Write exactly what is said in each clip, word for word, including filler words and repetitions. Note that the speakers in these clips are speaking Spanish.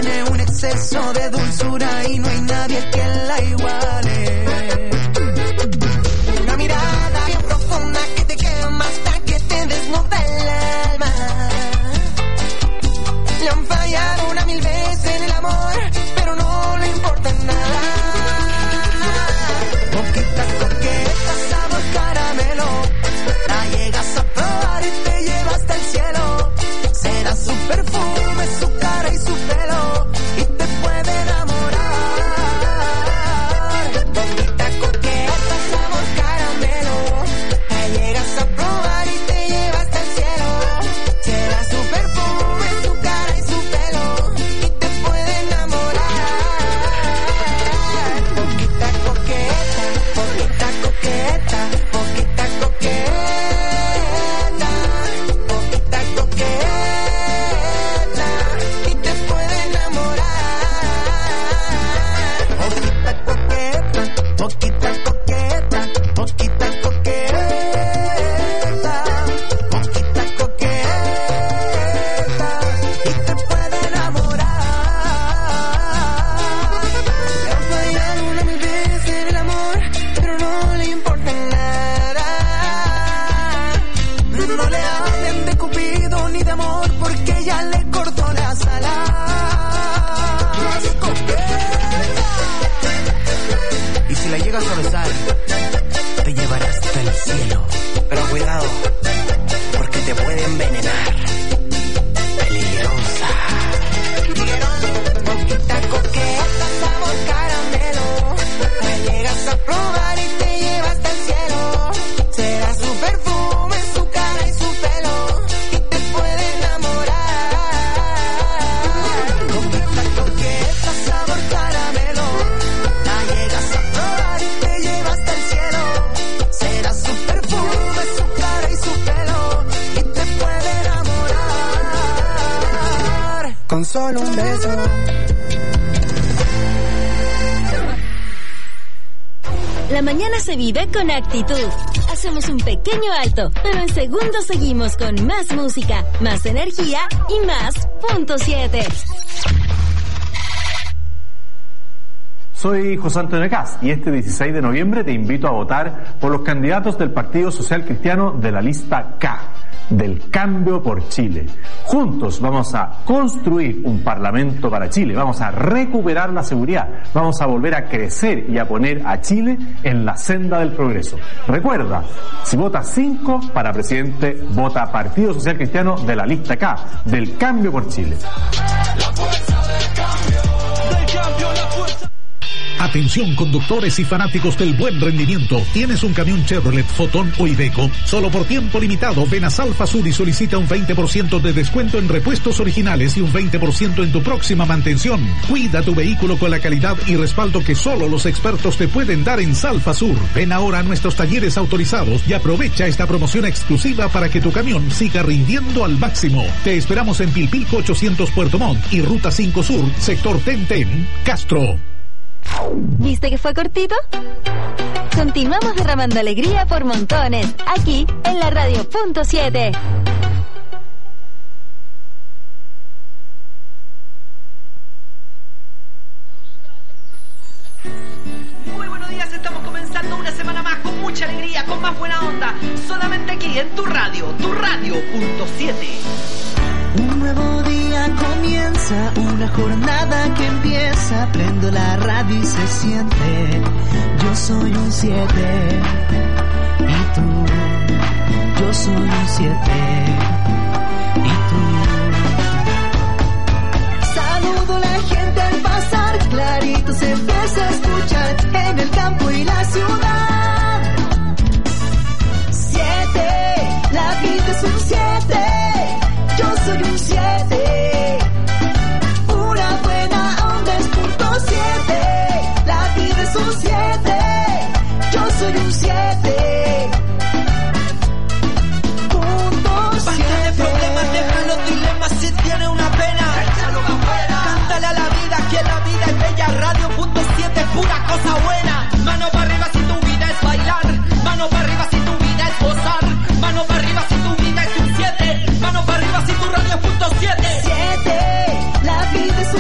tiene un exceso de dulzura y no hay nadie que la iguale. Una mirada bien profunda que te quema hasta que te desnuda el alma. Le han fallado una mil veces en el amor, pero no le importa nada. Poquita coqueta, sabor caramelo, la llegas a probar y te lleva hasta el cielo. Será su perfume, su cara y su pelo, y te puede enamorar. Poquita coqueta, sabor caramelo, la llegas a probar y te lleva hasta el cielo. Será su perfume, su cara y su pelo, y te puede enamorar. Poquita coqueta, poquita coqueta, poquita coqueta, poquita coqueta, y te puede enamorar. Poquita coqueta, poquita coqueta, poquita coqueta, poquita coqueta, y te puede enamorar. Le han fallado una mil veces en el amor, pero no le importa nada. No le hablen de Cupido ni de amor, porque ya le cortó las alas. Y si la llegas a besar, te llevará hasta el cielo. Pero cuidado, porque te puede envenenar. Peligrosa. Poquita coqueta, sabor caramelo, la llegas a probar y te lleva hasta el cielo. Será su perfume, su cara y su pelo, y te puede enamorar. Poquita coqueta, sabor caramelo, la llegas a probar y te lleva hasta el cielo. Será su perfume, su cara y su pelo, y te puede enamorar. Con solo un beso. La mañana se vive con actitud. Hacemos un pequeño alto, pero en segundos seguimos con más música, más energía y más punto siete. Soy José Antonio Caz y este dieciséis de noviembre te invito a votar por los candidatos del Partido Social Cristiano de la lista K, del Cambio por Chile. Juntos vamos a construir un parlamento para Chile, vamos a recuperar la seguridad, vamos a volver a crecer y a poner a Chile en la senda del progreso. Recuerda, si votas cinco para presidente, vota Partido Social Cristiano de la lista K, del Cambio por Chile. La fuerza del cambio, del cambio, la fuerza. Atención conductores y fanáticos del buen rendimiento. ¿Tienes un camión Chevrolet, Fotón o Iveco? Solo por tiempo limitado ven a Salfa Sur y solicita un veinte por ciento de descuento en repuestos originales y un veinte por ciento en tu próxima mantención. Cuida tu vehículo con la calidad y respaldo que solo los expertos te pueden dar en Salfa Sur. Ven ahora a nuestros talleres autorizados y aprovecha esta promoción exclusiva para que tu camión siga rindiendo al máximo. Te esperamos en Pilpilco ochocientos Puerto Montt y Ruta cinco Sur, sector Tenten, Castro. ¿Viste que fue cortito? Continuamos derramando alegría por montones, aquí en la radio punto siete. Muy buenos días, estamos comenzando una semana más con mucha alegría, con más buena onda, solamente aquí en tu radio, tu radio punto siete. Un nuevo día comienza, una jornada que empieza, prendo la radio y se siente, yo soy un siete, y tú, yo soy un siete, y tú. Saludo a la gente al pasar, clarito se empieza a escuchar, en el campo y la ciudad. Siete, la vida es un siete. Yo soy un siete, una buena onda es punto siete, la vida es un siete, yo soy un siete, punto siete. Basta de problemas, deja los dilemas, si tiene una pena, échalo afuera. Cántale a la vida, que la vida es bella, radio punto siete, pura cosa buena. Mano para arriba si tú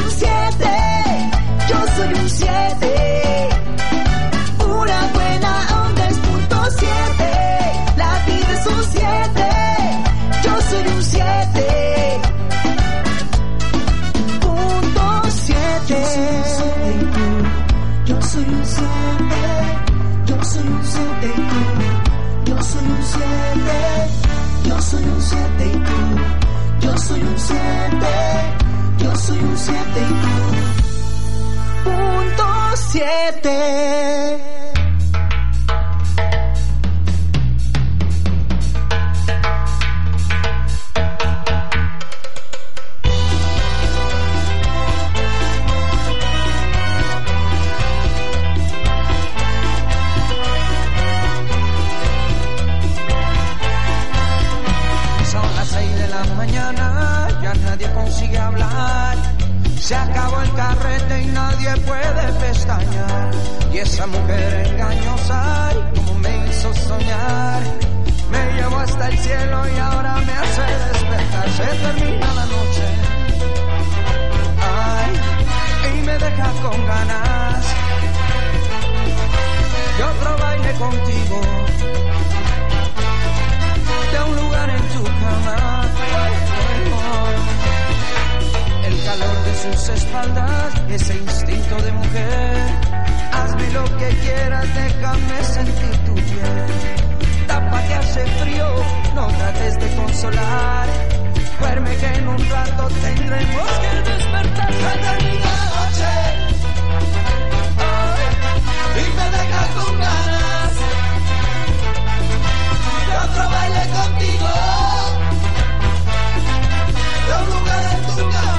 un siete, yo soy un siete. Una buena onda es punto siete, la vida es un siete, yo soy un siete. Punto siete. Yo soy un siete, yo soy un siete y tú. Yo soy un siete, yo soy un siete y tú. Yo soy un siete, yo soy un siete y tú. Punto siete. Consigue hablar, se acabó el carrete y nadie puede pestañear. Y esa mujer engañosa, ay, como me hizo soñar, me llevó hasta el cielo y ahora me hace despertar. Se termina la noche, ay, y me deja con ganas de otro baile contigo, de un lugar en tu cama. El calor de sus espaldas, ese instinto de mujer. Hazme lo que quieras, déjame sentir tu piel. Tapa que hace frío, no trates de consolar. Duerme que en un rato tendremos que despertar. Se termina la noche, oh, y me deja con ganas de otro baile contigo, de un lugar en tu cama.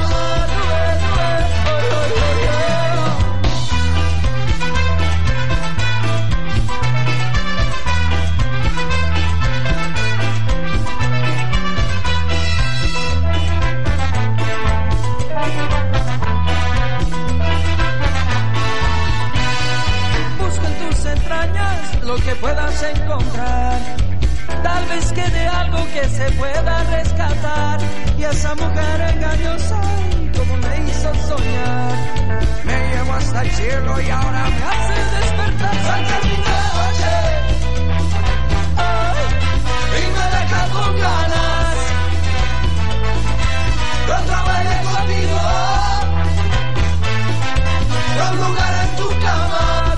Lo que puedas encontrar, tal vez quede algo que se pueda rescatar. Y esa mujer engañosa, como me hizo soñar, me llevó hasta el cielo y ahora me hace despertar. Se termina la noche, ay, y me deja con ganas de otro baile contigo, de un lugar en tu cama.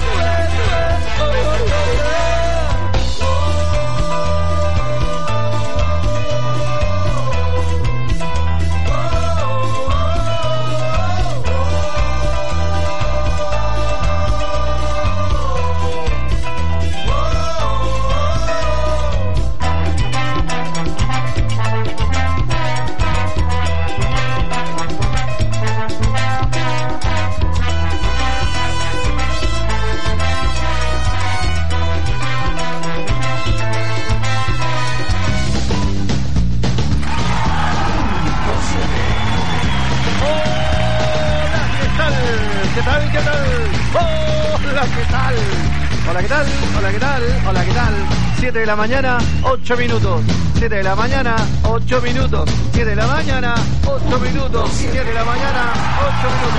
Hola, ¿qué tal? Hola, ¿qué tal? Hola, ¿qué tal? siete de la mañana, ocho minutos. siete de la mañana, ocho minutos. siete de la mañana, ocho minutos. siete de la mañana, ocho minutos.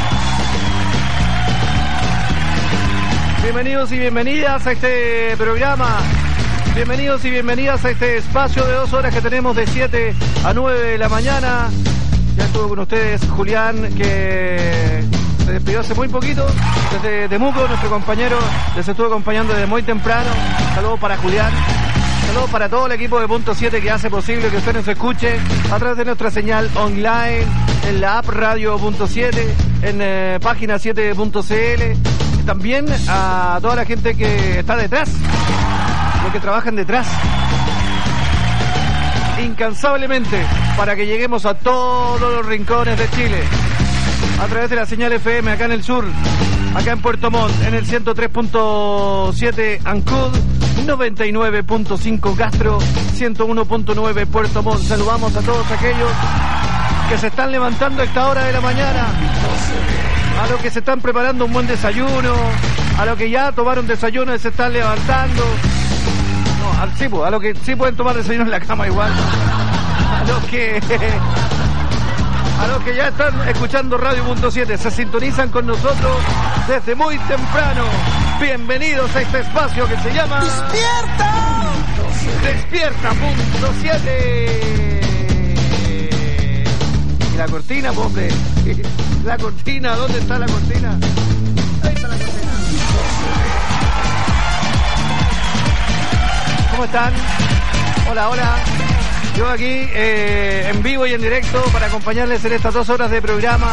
Bienvenidos y bienvenidas a este programa. Bienvenidos y bienvenidas a este espacio de dos horas que tenemos de siete a nueve de la mañana. Ya estuvo con ustedes Julián, que se despidió hace muy poquito desde Temuco, nuestro compañero les estuvo acompañando desde muy temprano. Saludos para Julián, saludos para todo el equipo de Punto siete que hace posible que usted nos escuche a través de nuestra señal online, en la app Radio Punto siete, en eh, página siete punto c l. También a toda la gente que está detrás, los que trabajan detrás incansablemente para que lleguemos a todos los rincones de Chile a través de la señal F M acá en el sur, acá en Puerto Montt, en el ciento tres punto siete Ancud, noventa y nueve punto cinco Castro, ciento uno punto nueve Puerto Montt. Saludamos a todos aquellos que se están levantando a esta hora de la mañana, a los que se están preparando un buen desayuno, a los que ya tomaron desayuno y se están levantando. No, al, sí, a los que sí pueden tomar desayuno en la cama igual. A los que A los que ya están escuchando Radio Punto siete, se sintonizan con nosotros desde muy temprano. Bienvenidos a este espacio que se llama ¡Despierta! Despierta Punto siete. Y la cortina, pobre. La cortina, ¿dónde está la cortina? Ahí está la cortina. ¿Cómo están? Hola, hola. Yo aquí eh, en vivo y en directo para acompañarles en estas dos horas de programa.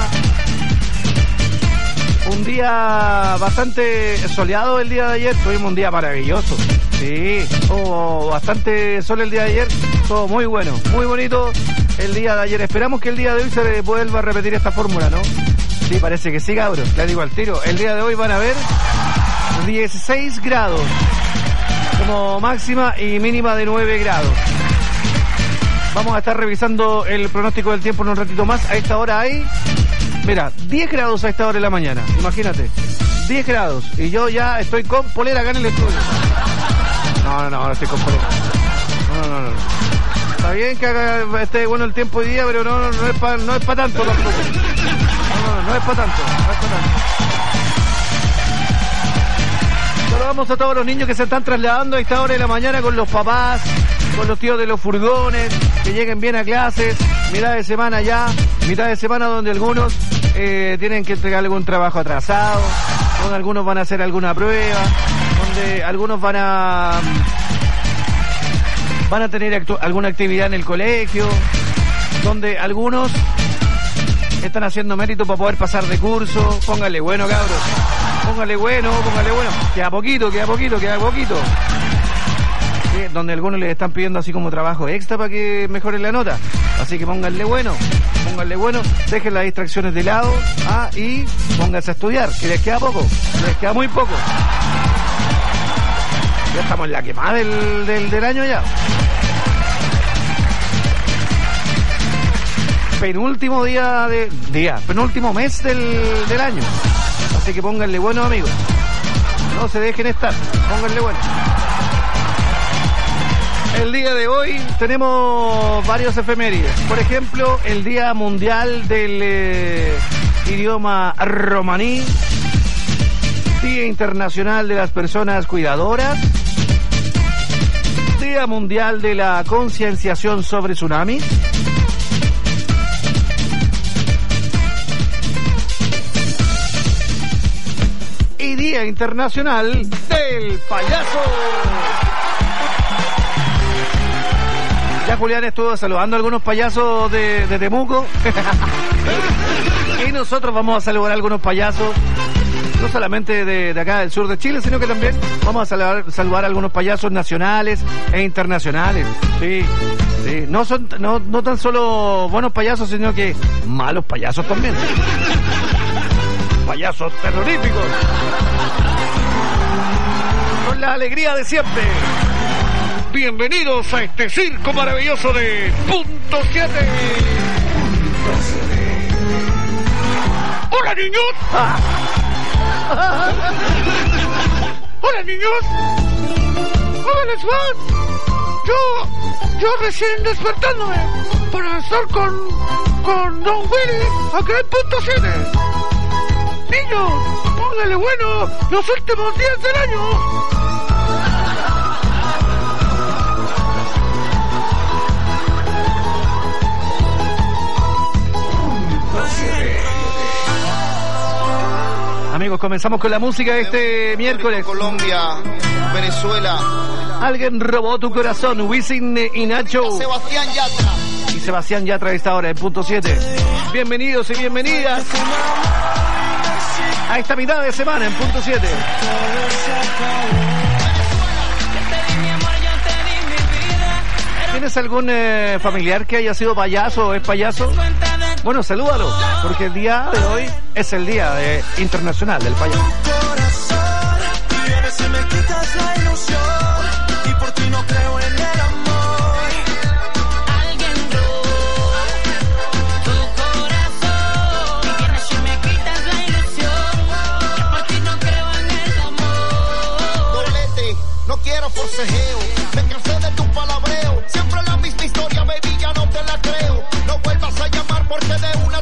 Un día bastante soleado el día de ayer, tuvimos un día maravilloso. Sí, hubo bastante sol el día de ayer, todo muy bueno, muy bonito el día de ayer. Esperamos que el día de hoy se vuelva a repetir esta fórmula, ¿no? Sí, parece que sí, cabros, les digo al tiro. El día de hoy van a ver dieciséis grados como máxima y mínima de nueve grados. Vamos a estar revisando el pronóstico del tiempo en un ratito más. A esta hora hay, mira, diez grados a esta hora de la mañana. Imagínate, diez grados. Y yo ya estoy con polera acá en el estudio. No, no, no, no estoy con polera. No, no, no, no. Está bien que haga, esté bueno el tiempo hoy día, pero no, no, no es para no es pa tanto tampoco. No, no, no es para tanto. No es para tanto. Saludamos a todos los niños que se están trasladando a esta hora de la mañana con los papás, con los tíos de los furgones, que lleguen bien a clases, mitad de semana ya, mitad de semana donde algunos eh, tienen que entregar algún trabajo atrasado, donde algunos van a hacer alguna prueba, donde algunos van a van a tener actu- alguna actividad en el colegio, donde algunos están haciendo mérito para poder pasar de curso. Póngale bueno, cabros, póngale bueno, póngale bueno, queda poquito, queda poquito, queda poquito. Donde algunos les están pidiendo así como trabajo extra para que mejoren la nota. Así que pónganle bueno, pónganle bueno, dejen las distracciones de lado, ah, y pónganse a estudiar, que les queda poco, les queda muy poco. Ya estamos en la quemada del, del, del año ya. Penúltimo día de... día, penúltimo mes del, del año. Así que pónganle bueno, amigos. No se dejen estar, pónganle bueno. El día de hoy tenemos varios efemérides. Por ejemplo, el Día Mundial del eh, Idioma Romaní, Día Internacional de las Personas Cuidadoras, Día Mundial de la Concienciación sobre Tsunamis, y Día Internacional del Payaso. Ya Julián estuvo saludando a algunos payasos de, de Temuco. Y nosotros vamos a saludar a algunos payasos, no solamente de, de acá del sur de Chile, sino que también vamos a saludar, saludar a algunos payasos nacionales e internacionales. Sí, sí. No son, no, no tan solo buenos payasos, sino que malos payasos también. Payasos terroríficos. Con la alegría de siempre. Bienvenidos a este circo maravilloso de Punto siete. ¡Hola, niños! Ah. ¡Hola, niños! ¿Cómo les va? Yo, yo recién despertándome para estar con, con Don Willy acá en Punto siete. Niños, póngale bueno los últimos días del año. Amigos, comenzamos con la música de este miércoles. Colombia, Venezuela. Alguien robó tu corazón, Wisin y Nacho. Sebastián Yatra. Y Sebastián Yatra a esta hora en Punto siete. Bienvenidos y bienvenidas a esta mitad de semana en Punto siete. ¿Tienes algún eh, familiar que haya sido payaso o es payaso? Bueno, salúdalo, porque el día de hoy es el Día de Internacional del Payaso. Doblete, no quiero forcejeo, me cansé de tu palabreo, siempre la misma historia, baby, ya no te la creo, no vuelvas a llamar porque de una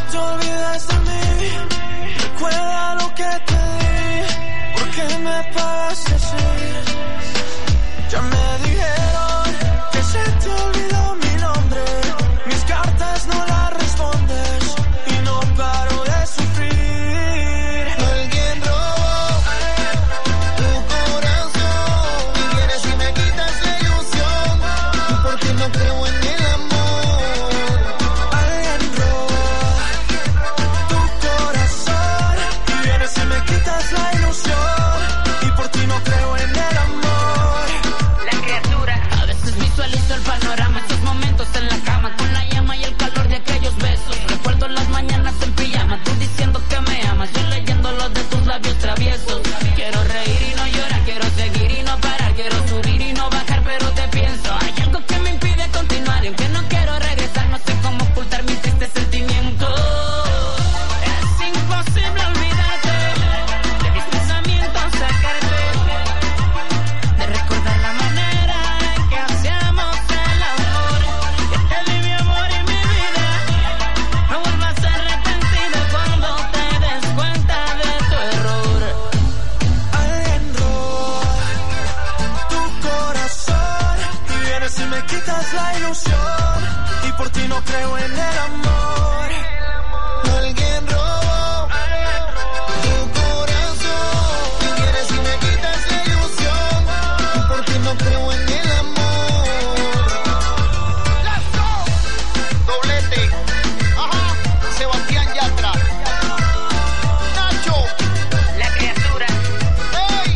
te olvides de mí. Recuerda lo que te di. ¿Por qué me pagaste así? Ya me dijeron que se te olvidó mi nombre. Mis cartas no las respondes y no paro de sufrir. Alguien robó tu corazón y vienes y me quitas la ilusión porque no creo en el amor. Alguien robó tu corazón y vienes y me quitas la ilusión y por ti no creo en el amor. La criatura. A veces visualizo el panorama, estos momentos en la cama con la llama y el calor de aquellos besos. Recuerdo las mañanas en pijama, tú diciendo que me amas, yo leyendo los de tus labios traviesos. Quiero reír y no llorar, quiero seguir y no parar, quiero subir y no bajar, pero te pienso. Hay algo que me impide continuar y aunque no quiero regresar, no sé cómo ocultar mis tristes sentimientos. Es imposible olvidarte de mis pensamientos, sacarte de recordar la manera en que hacíamos el amor. Que te di mi amor y mi vida. No vuelvas arrepentida cuando te des cuenta de tu error. Alguien robó tu corazón y vienes y me quitas la ilusión y por ti no creo en el amor. Alguien robó tu corazón y vienes y me quitas la ilusión porque no creo en el amor. Let's go. Doblete. Ajá. Sebastián Yatra. Nacho. La criatura. Hey.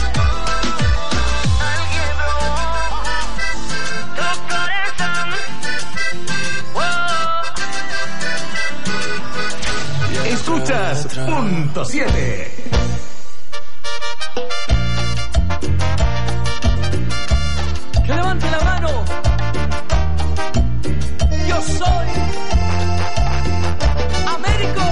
Alguien robó tu corazón. Wow. Escuchas Punto siete. Que levante la mano. Yo soy Américo.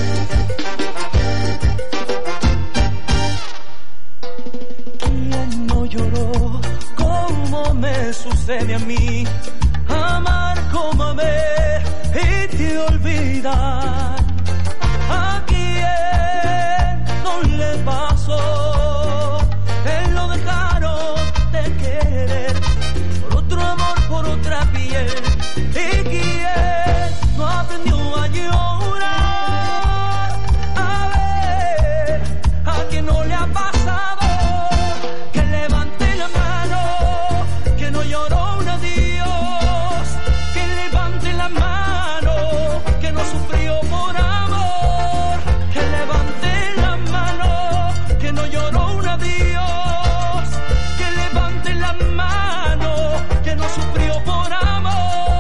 ¿Quién no lloró como me sucede a mí? Amar como amé y te olvidar. ¿A quién no le pasó? Él lo dejaron de querer por otro amor, por otra piel. ¿Y quién no aprendió a llorar? A ver, ¿a quién no le ha pasado? Que levante la mano, que no lloró un adiós. Que levante la mano, que no sufrió por amor. Que levante la mano, que no lloró un adiós. Que levante la mano, que no sufrió por amor.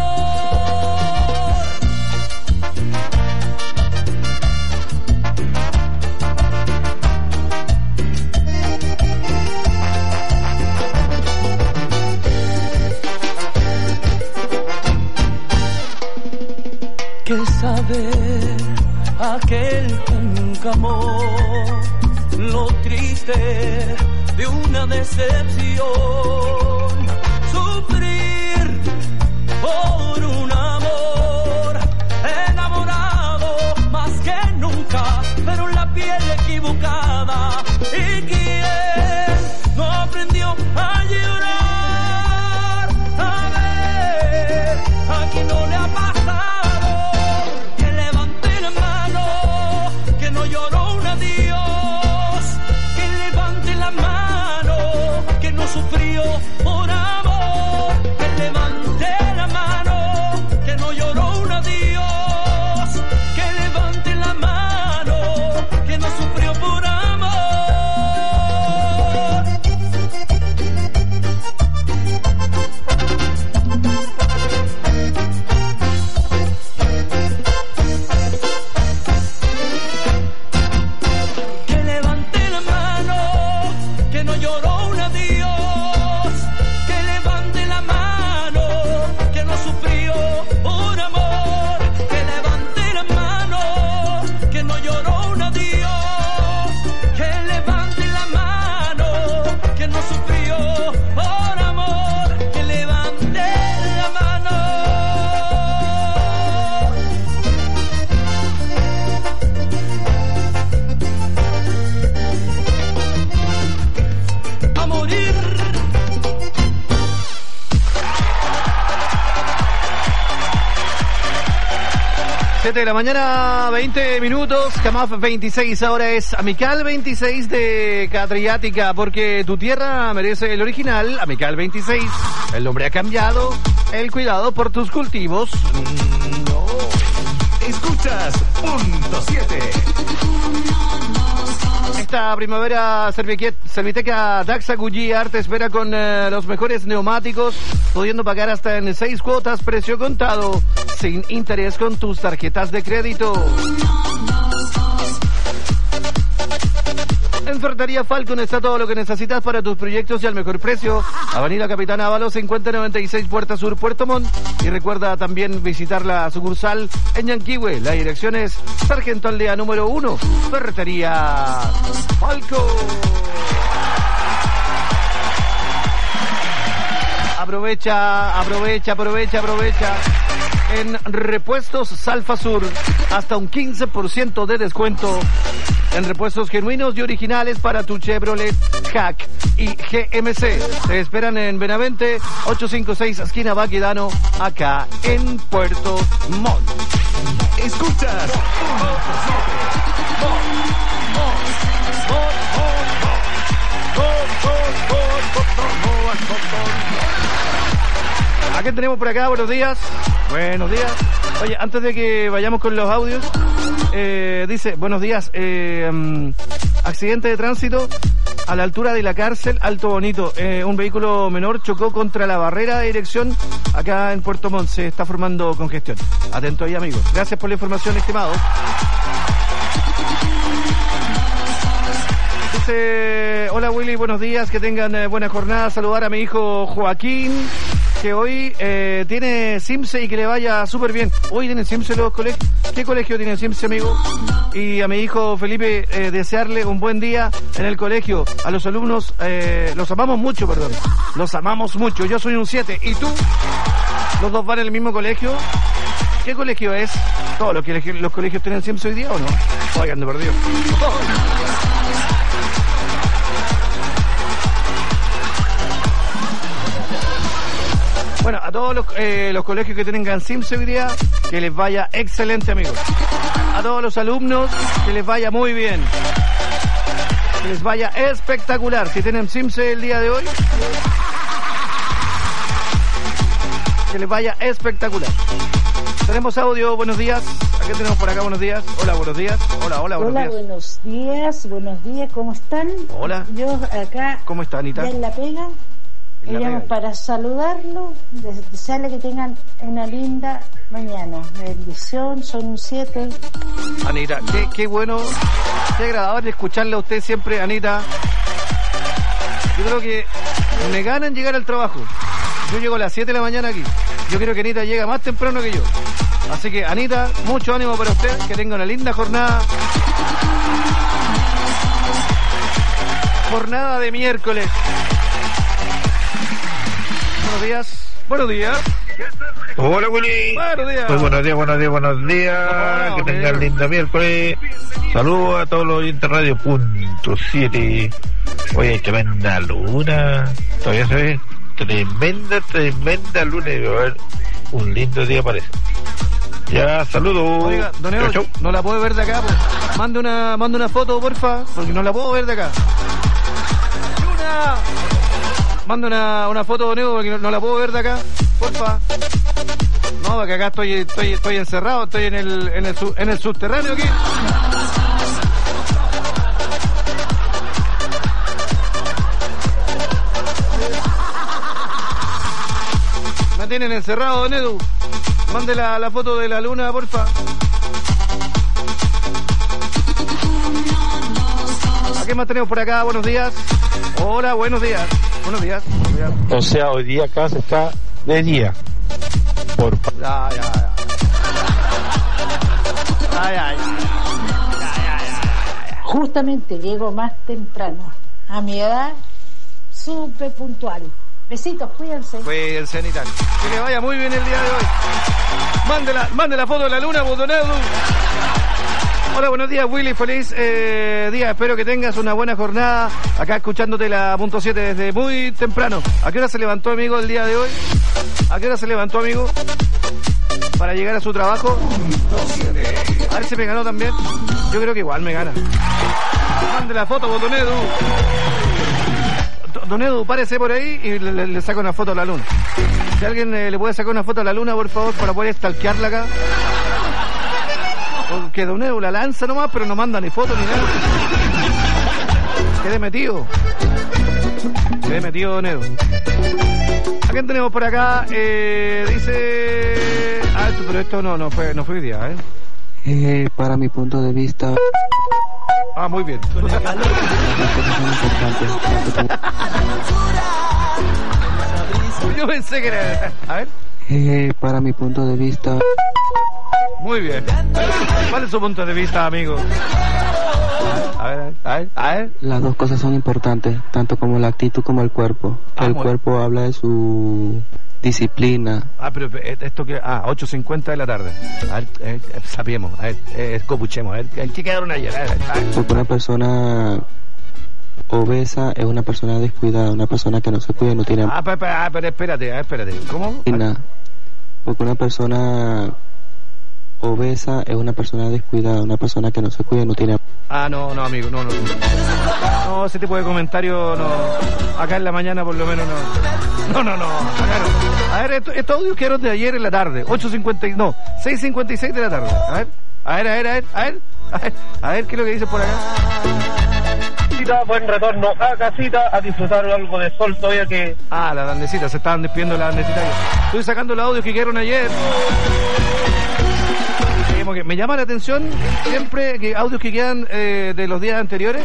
Que saber aquel que nunca amó, lo triste de una decepción, sufrir por un amor, enamorado más que nunca, pero en la piel equivocada. ¿Y quién no aprendió a llorar? A ver, ¿a quién no le ha pasado? Que levante la mano, que no lloró un adiós. Que levante la mano, que no sufrió por amor. Que levante la mano, que no lloró un adiós. Que levante la mano, que no sufrió por amor. Que levante la mano, que no lloró un adiós. Que levante la mano, que no sufrió por amor. Que levante la mano, que no lloró un adiós. Que levante la mano, que no sufrió por amor. Que levante la mano. siete de la mañana, veinte minutos, C A M A F veintiséis, ahora es Amical veintiséis de Catriática, porque tu tierra merece el original. Amical veintiséis, el nombre ha cambiado, el cuidado por tus cultivos. No. Escuchas Punto siete. Esta primavera Serviquet, Serviteca Daxa Goodyear te espera con eh, los mejores neumáticos, pudiendo pagar hasta en seis cuotas, precio contado, sin interés con tus tarjetas de crédito. En Ferretería Falcon está todo lo que necesitas para tus proyectos y al mejor precio. Avenida Capitán Ábalos, cincuenta noventa y seis, Puerta Sur, Puerto Montt. Y recuerda también visitar la sucursal en Yanquihue. La dirección es Sargento Aldea número uno, Ferretería Falcon. Aprovecha, aprovecha, aprovecha, aprovecha. En Repuestos Salfa Sur, hasta un quince por ciento de descuento en repuestos genuinos y originales para tu Chevrolet, Hack y G M C. Te esperan en Benavente, ochocientos cincuenta y seis, esquina Baquedano, acá en Puerto Montt. Escuchas ¿A quién tenemos por acá? Buenos días. Buenos días. Oye, antes de que vayamos con los audios, eh, dice, buenos días, eh, um, accidente de tránsito a la altura de la cárcel Alto Bonito. Eh, un vehículo menor chocó contra la barrera de dirección acá en Puerto Montt. Se está formando congestión. Atento ahí, amigos. Gracias por la información, estimado. Dice, hola Willy, buenos días, que tengan eh, buena jornada. Saludar a mi hijo Joaquín, que hoy eh, tiene Simse y que le vaya súper bien. Hoy tienen Simse los colegios. ¿Qué colegio tiene Simse, amigo? Y a mi hijo Felipe, eh, desearle un buen día en el colegio. A los alumnos, eh, los amamos mucho, perdón. Los amamos mucho. Yo soy un siete. ¿Y tú? ¿Los dos van en el mismo colegio? ¿Qué colegio es? ¿Todos los, colegios, los colegios tienen Simse hoy día o no? Oigan, de perdido. Bueno, a todos los, eh, los colegios que tengan Simse hoy día, que les vaya excelente, amigos. A todos los alumnos, que les vaya muy bien. Que les vaya espectacular. Si tienen Simse el día de hoy, que les vaya espectacular. Tenemos audio, buenos días. ¿A qué tenemos por acá? Buenos días. Hola, buenos días. Hola, hola, buenos hola, días. buenos días, buenos días, ¿cómo están? Hola. Yo acá. ¿Cómo está, Anita? Ya en la pega. En la Llamo pega. para saludarlo, desearle que tengan una linda mañana. Bendición, son un siete. Anita, qué, qué bueno, qué agradable escucharle a usted siempre, Anita. Yo creo que me ganan llegar al trabajo. Yo llego a las siete de la mañana aquí. Yo creo que Anita llega más temprano que yo. Así que, Anita, mucho ánimo para usted, que tenga una linda jornada. Jornada de miércoles. Buenos días. Buenos días. Hola, Willy. Buenos días. Pues buenos días, buenos días, buenos días. Hola, que hombre. tengan linda miércoles. Saludos a todos los oyentes de Radio Punto siete. Oye, tremenda luna. Todavía se ve tremenda, tremenda luna. Y va a haber un lindo día, parece. Ya, saludos. Oiga, don Edo, Chau, chau. no la puedo ver de acá. Pues. Mande una, mande una foto, porfa, porque no la puedo ver de acá. Luna. Manda una, una foto, don Edo, porque no, no la puedo ver de acá, porfa. No, porque acá estoy, estoy, estoy encerrado, estoy en el, en el, su- en el subterráneo aquí. Me tienen encerrado, don Edu. Mande la, la foto de la luna, porfa. ¿A qué más tenemos por acá? Buenos días. Hola, buenos días. Buenos días. Buenos días. O sea, hoy día acá se está de día. Por Ya, ya, ya. Ay, ay. Justamente llego más temprano. A mi edad, súper puntual. Besitos, cuídense. Cuídense, Anita. Que le vaya muy bien el día de hoy. Mande la, mande la foto de la luna, Botonado. Hola, buenos días, Willy. Feliz eh, día. Espero que tengas una buena jornada. Acá escuchándote la punto siete desde muy temprano. ¿A qué hora se levantó, amigo, el día de hoy? ¿A qué hora se levantó, amigo? para llegar a su trabajo. A ver si me ganó también. Yo creo que igual me gana. Mande la foto, Don Edu. Don Edu, párese por ahí y le, le, le saco una foto a la luna. Si alguien eh, le puede sacar una foto a la luna, por favor, para poder stalkearla acá. Porque Don Edu la lanza nomás, pero no manda ni foto ni nada. Quedé metido. Quedé metido, Don Edu. ¿A quién tenemos por acá? Eh, dice... Ah, esto, pero esto no, no fue, no fue hoy día, ¿eh? Eh, para mi punto de vista... Ah, muy bien. Yo pensé que era... A ver. Eh, para mi punto de vista... Muy bien. ¿Cuál es su punto de vista, amigo? A ver, a ver, a ver. Las dos cosas son importantes, tanto como la actitud como el cuerpo. Ah, el bueno. cuerpo habla de su disciplina. Ah, pero esto que... Ah, ocho cincuenta de la tarde. A ver, eh, sapiemos, a ver, eh, escopuchemos, a ver, ¿en qué quedaron ayer? A ver, a ver. Porque una persona obesa es una persona descuidada, una persona que no se cuida y no tiene... Ah, pero, pero, ah, pero espérate, ah, espérate, ¿cómo? disciplina. Porque una persona obesa es una persona descuidada, una persona que no se cuida y no tiene... Ah, no, no, amigo, no, no. No, ese tipo de comentario no. Acá en la mañana por lo menos no. No, no, no. Acá no. A ver, estos esto audios que eran de ayer en la tarde. ocho cincuenta, no, seis cincuenta y seis de la tarde. A ver, a ver, a ver, a ver, a ver. A ver, a ver qué es lo que dice por acá. Buen retorno a casita, a disfrutar algo de sol todavía que... Ah, la dandecita, se estaban despidiendo la dandecita. Estoy sacando los audios que quedaron ayer. Como que me llama la atención siempre que audios que quedan eh, de los días anteriores.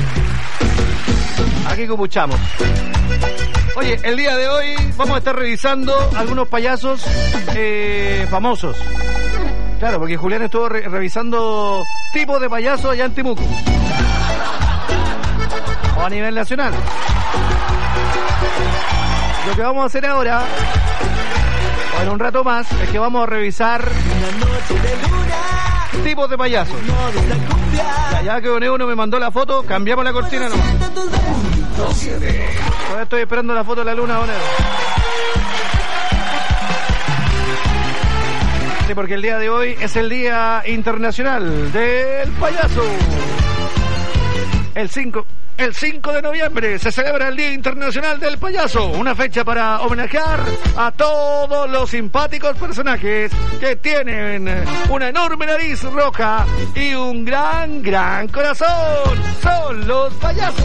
Aquí copuchamos. Oye, el día de hoy vamos a estar revisando algunos payasos eh, famosos. Claro, porque Julián estuvo re revisando tipos de payasos allá en Temuco. O a nivel nacional. Lo que vamos a hacer ahora, o en un rato más, es que vamos a revisar tipos de payasos. Ya, ya que Don Evo no me mandó la foto, cambiamos la cortina nomás. Todavía estoy esperando la foto de la luna, Don Evo. Sí, porque el día de hoy es el Día Internacional del Payaso. El cinco... El cinco de noviembre se celebra el Día Internacional del Payaso, una fecha para homenajear a todos los simpáticos personajes que tienen una enorme nariz roja y un gran, gran corazón. Son los payasos.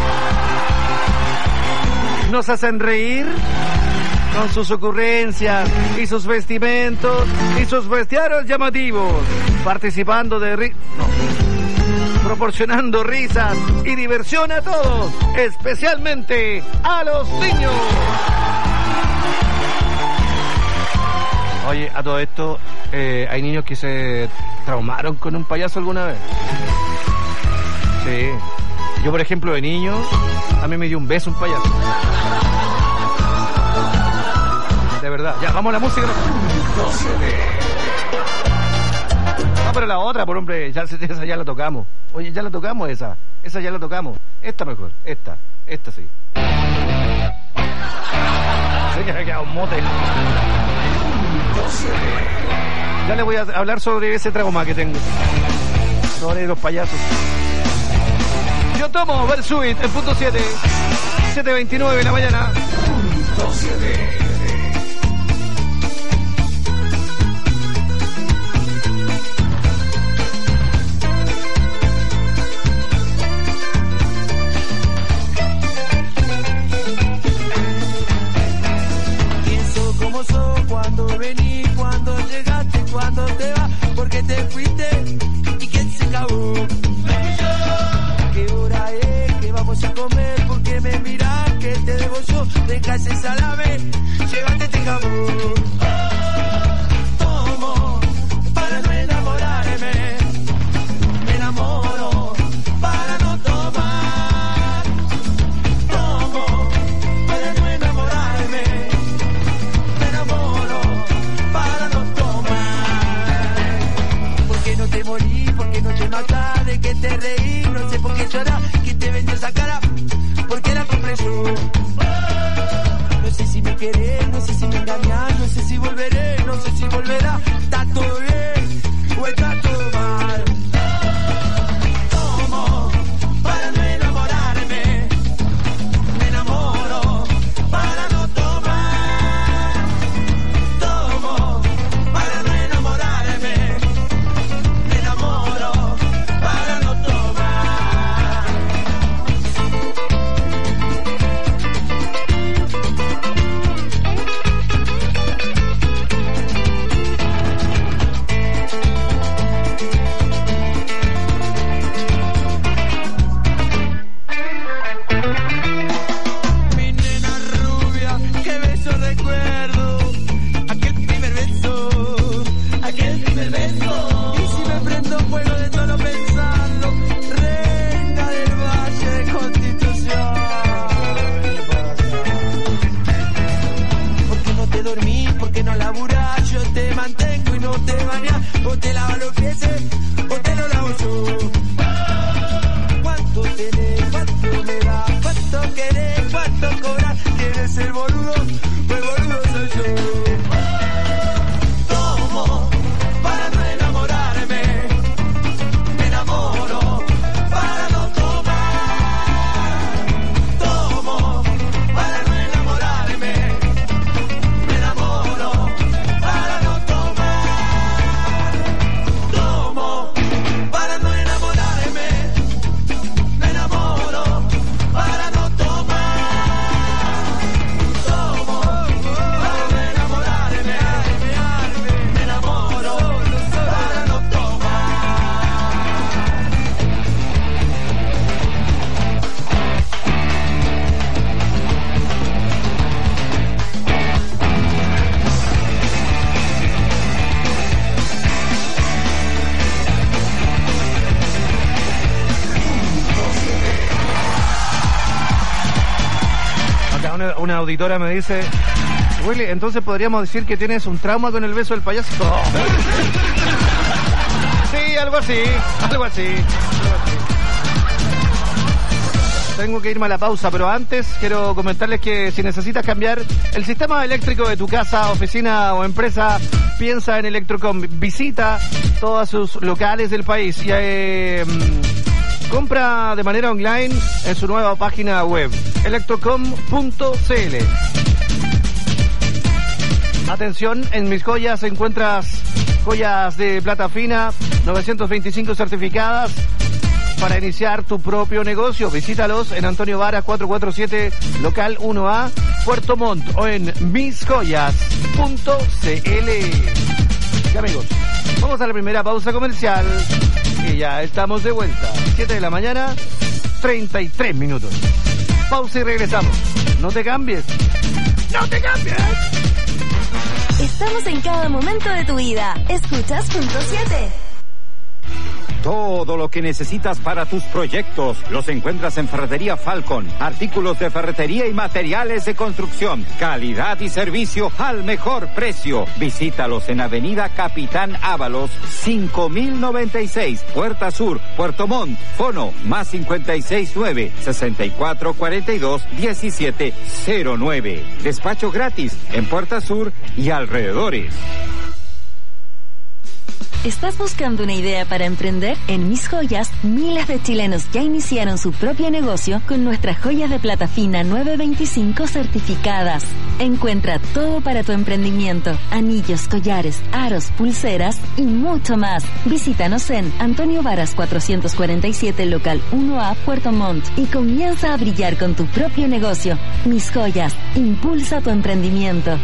Nos hacen reír con sus ocurrencias y sus vestimentos y sus bestiarios llamativos, participando de... Ri- no. proporcionando risas y diversión a todos, especialmente a los niños. Oye, a todo esto, eh, ¿hay niños que se traumaron con un payaso alguna vez? Sí. Yo, por ejemplo, de niño, a mí me dio un beso un payaso. De verdad. Ya, vamos a la música. No, pero la otra, por hombre, ya, esa ya la tocamos. Oye, ya la tocamos esa. Esa ya la tocamos. Esta mejor. Esta. Esta sí. Sí, que me queda un mote. Ya le voy a hablar sobre ese trauma que tengo. Sobre los payasos. Yo tomo Versuit en punto siete. siete veintinueve de la mañana. Punto siete. Cuando vení, cuando llegaste, cuando te vas, porque te fuiste y quién se acabó. ¿Qué hora es? ¿Qué vamos a comer? Porque me mirás que te debo yo. Deja ese salame, llévate este jamón. Tomo para no enamorarme, me enamoro para no tomar. Tomo para no enamorarme, me enamoro para no tomar. ¿Por qué no te morí? ¿Por qué no te matás? ¿De qué te reí? No sé por qué llorás. ¿Quién te vendió esa cara? ¿Por qué la compré yo? No sé si me querés, no sé si me engañás, no sé si volvés. yo te mantengo y no te bañas. O te lavo los pies o te lo lavo yo. ¿Cuánto tenés? ¿Cuánto me das? ¿Cuánto querés? ¿Cuánto cobras? ¿Quieres ser boludo? Pues boludo soy yo. Tomo para no enamorarme. Me enamoro para no tomar. Tomo para no enamorarme. Me enamoro para no tomar. Tomo para no enamorarme. Me enamoro para no tomar. Tomo para no enamorarme. Me enamoro para no tomar. Acá una, una auditora me dice, Willy, entonces podríamos decir que tienes un trauma con el beso del payaso. Sí, algo así, algo así, algo así. Tengo que irme a la pausa, pero antes quiero comentarles que si necesitas cambiar el sistema eléctrico de tu casa, oficina o empresa, piensa en Electrocom. Visita todos sus locales del país y eh, compra de manera online en su nueva página web, electrocom punto c l. Atención, en Mis Joyas encuentras joyas de plata fina, novecientos veinticinco certificadas para iniciar tu propio negocio. Visítalos en Antonio Varas cuatrocientos cuarenta y siete, local uno A, Puerto Montt, o en mis joyas punto c l. Y amigos, vamos a la primera pausa comercial y ya estamos de vuelta. siete de la mañana, treinta y tres minutos. Pausa y regresamos. No te cambies. ¡No te cambies! Estamos en cada momento de tu vida. Escuchas Punto siete. Todo lo que necesitas para tus proyectos los encuentras en Ferretería Falcon. Artículos de ferretería y materiales de construcción. Calidad y servicio al mejor precio. Visítalos en Avenida Capitán Ábalos, cinco mil noventa y seis, Puerta Sur, Puerto Montt. Fono más cincuenta y seis nueve, sesenta y cuatro cuarenta y dos, diecisiete cero nueve. Despacho gratis en Puerta Sur y alrededores. ¿Estás buscando una idea para emprender? En Mis Joyas, miles de chilenos ya iniciaron su propio negocio con nuestras joyas de plata fina nueve veinticinco certificadas. Encuentra todo para tu emprendimiento: anillos, collares, aros, pulseras y mucho más. Visítanos en Antonio Varas cuatrocientos cuarenta y siete, local uno A, Puerto Montt, y comienza a brillar con tu propio negocio. Mis Joyas, impulsa tu emprendimiento.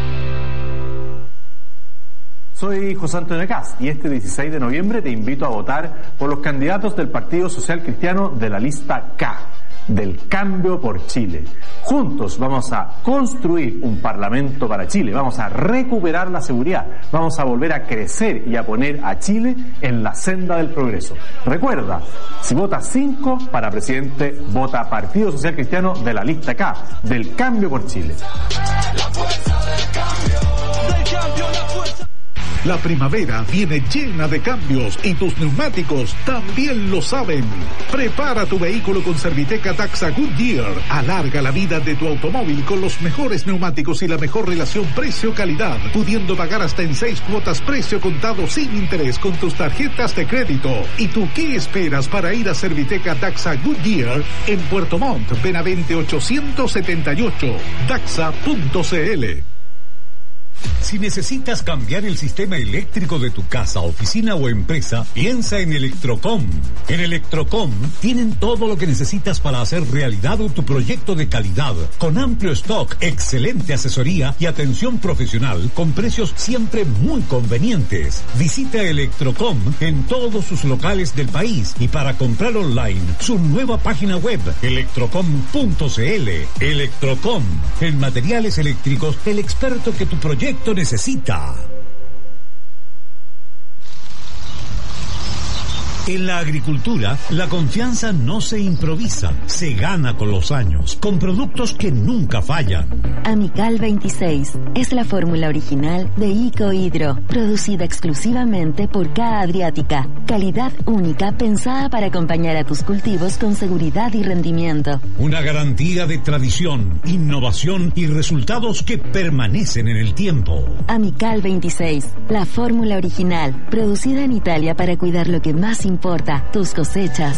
Soy José Antonio Cast y este dieciséis de noviembre te invito a votar por los candidatos del Partido Social Cristiano de la lista K, del Cambio por Chile. Juntos vamos a construir un parlamento para Chile, vamos a recuperar la seguridad, vamos a volver a crecer y a poner a Chile en la senda del progreso. Recuerda, si votas cinco para presidente, vota Partido Social Cristiano de la lista K, del Cambio por Chile. La fuerza del cambio, del cambio, la fuerza. La primavera viene llena de cambios y tus neumáticos también lo saben. Prepara tu vehículo con Serviteca Taxa Goodyear. Alarga la vida de tu automóvil con los mejores neumáticos y la mejor relación precio-calidad, pudiendo pagar hasta en seis cuotas precio contado sin interés con tus tarjetas de crédito. ¿Y tú qué esperas para ir a Serviteca Taxa Goodyear en Puerto Montt, Benavente ochocientos setenta y ocho? Taxa punto c l. Si necesitas cambiar el sistema eléctrico de tu casa, oficina o empresa, piensa en Electrocom. En Electrocom tienen todo lo que necesitas para hacer realidad tu proyecto de calidad, con amplio stock, excelente asesoría y atención profesional, con precios siempre muy convenientes. Visita Electrocom en todos sus locales del país y para comprar online, su nueva página web, electrocom punto c l. Electrocom, en materiales eléctricos, el experto que tu proyecto necesita. En la agricultura, la confianza no se improvisa, se gana con los años, con productos que nunca fallan. Amical veintiséis es la fórmula original de Icohidro, producida exclusivamente por K Adriática. Calidad única pensada para acompañar a tus cultivos con seguridad y rendimiento. Una garantía de tradición, innovación y resultados que permanecen en el tiempo. Amical veintiséis, la fórmula original, producida en Italia para cuidar lo que más importa, tus cosechas.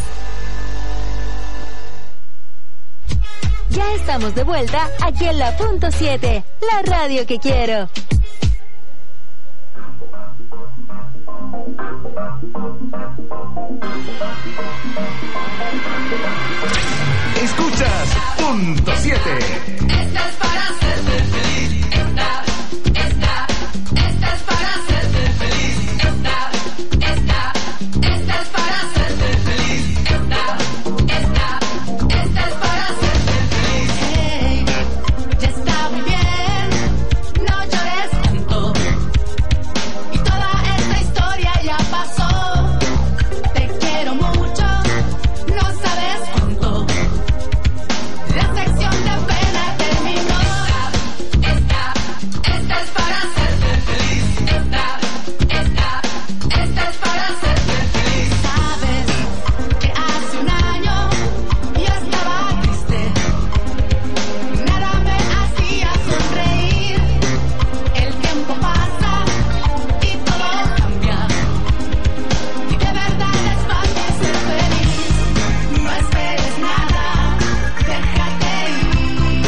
Ya estamos de vuelta aquí en la punto siete, la radio que quiero. Escuchas punto siete. Esta es para hacerte feliz. Esta, esta, esta es para hacerte feliz. Esta, esta, esta es para hacerte feliz. Esta, esta, esta es para hacerte feliz. Hey, ya está muy bien, no llores tanto. Y toda esta historia ya pasó. Te quiero mucho, no sabes cuánto. La sección de pena terminó. Esta, esta es para hacerte feliz. Esta, esta, esta es para hacerte feliz. Sabes que hace un año yo estaba triste. Nada me hacía sonreír. El tiempo pasa y todo cambia. Y de verdad es fácil ser feliz. No esperes nada, déjate ir.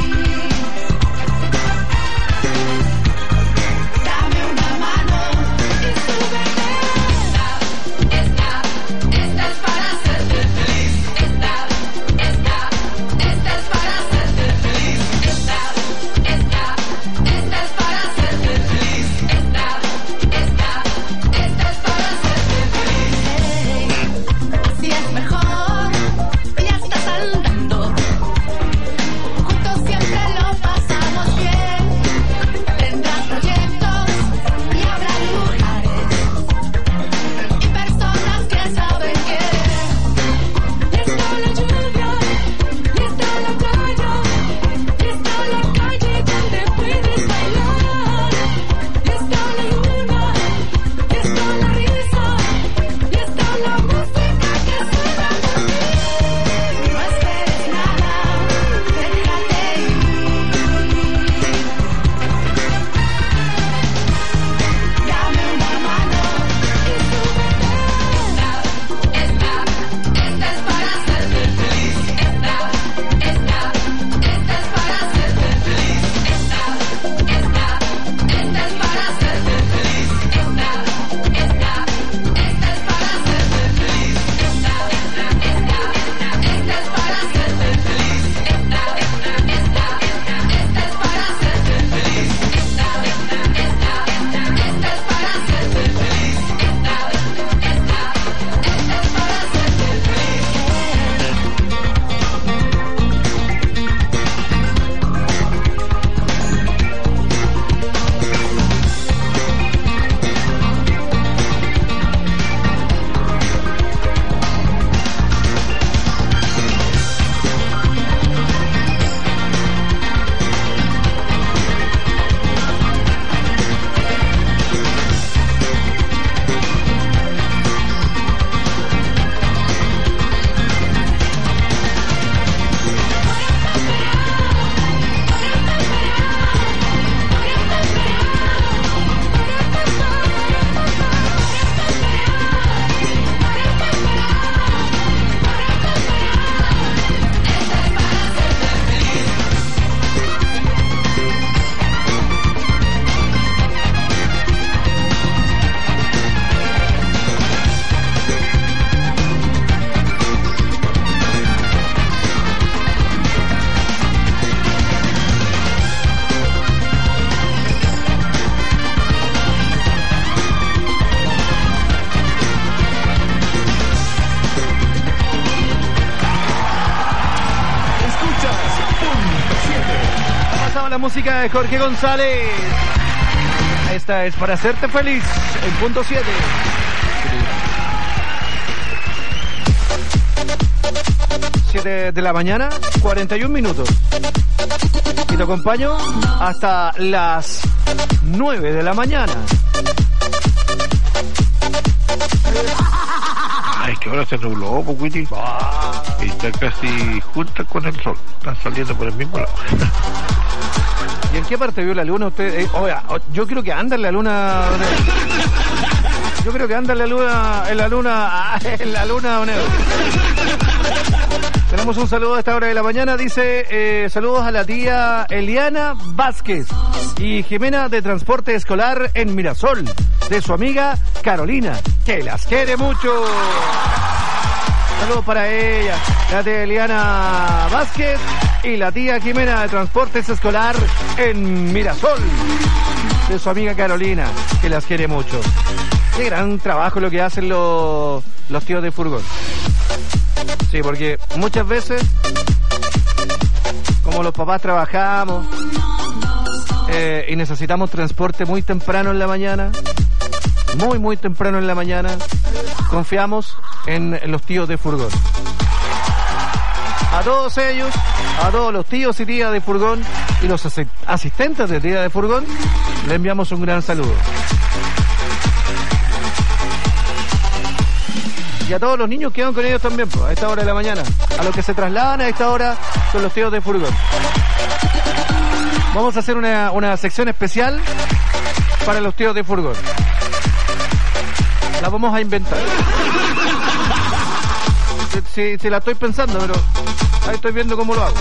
Dame una mano y súbete. Esta, esta, esta es para hacerte feliz. Esta, esta, esta es para hacerte feliz. Esta, esta, esta es para hacerte feliz. Esta, esta, esta es para hacerte feliz. Así es mejor, ya estás andando. Juntos siempre lo pasamos bien. Tendrás proyectos y habrá lugares y personas que saben querer. Y está la lluvia, y está la playa, y está la calle donde puedes bailar. Y está la luna, y está la risa, y está la música que suena por ti. No esperes nada, déjate ir. Dame una mano y súbete. Esta, esta, esta es para hacerte feliz. Esta, esta, esta es para hacerte feliz. Esta, esta, esta es para hacerte feliz. Esta, esta, esta es para hacerte feliz. Esta, esta, esta, esta es para hacerte feliz. Esta, esta, esta, esta es para hacerte feliz. Esta, esta, esta, esta es para hacerte feliz. Esta, esta, esta es para La música de Jorge González. Esta es para hacerte feliz en punto siete. siete de la mañana, cuarenta y un minutos. Y te acompaño hasta las nueve de la mañana. Ay, que ahora se nubló, pues, Witty. Y está casi junta con el sol. Están saliendo por el mismo lado. ¿Y en qué parte vio la luna usted? Eh, oiga, yo creo que anda en la luna. Yo creo que anda en la luna, en la luna, en la luna, Tenemos un saludo a esta hora de la mañana. Dice, eh, saludos a la tía Eliana Vázquez y Jimena de Transporte Escolar en Mirasol, de su amiga Carolina, que las quiere mucho. Saludos para ella, la tía Eliana Vázquez y la tía Jimena de Transportes Escolar en Mirasol, de su amiga Carolina, que las quiere mucho. Qué gran trabajo lo que hacen los, los tíos de furgón. Sí, porque muchas veces, como los papás trabajamos eh, y necesitamos transporte muy temprano en la mañana, muy muy temprano en la mañana, confiamos en, en los tíos de furgón. A todos ellos, a todos los tíos y tías de furgón y los as- asistentes de tía de furgón, le enviamos un gran saludo. Y a todos los niños que van con ellos también, pues, a esta hora de la mañana. A los que se trasladan a esta hora con los tíos de furgón. Vamos a hacer una, una sección especial para los tíos de furgón. La vamos a inventar. Si, si la estoy pensando, pero ahí estoy viendo cómo lo hago.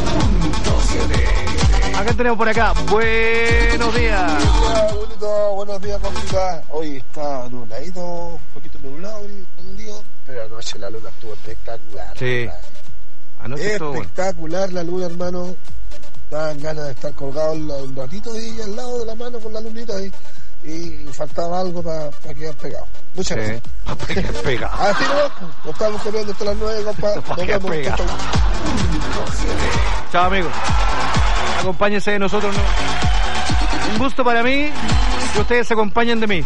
Acá tenemos por acá. Buenos días. Buenos, buenos días, compita. Hoy está nubladito, un poquito nublado el día, pero anoche la luna estuvo espectacular. Sí. Anoche estuvo espectacular la luna, hermano. Daban ganas de estar colgado un ratito ahí al lado de la mano con la lunita ahí. Y faltaba algo para pa quedar pegado. Muchas sí, gracias. Para quedar pegado. Así no, nos estamos comiendo hasta las nueve, compa. Para quedar pegado. Chao, amigos. Acompáñense de nosotros, ¿no? Un gusto para mí que ustedes se acompañen de mí.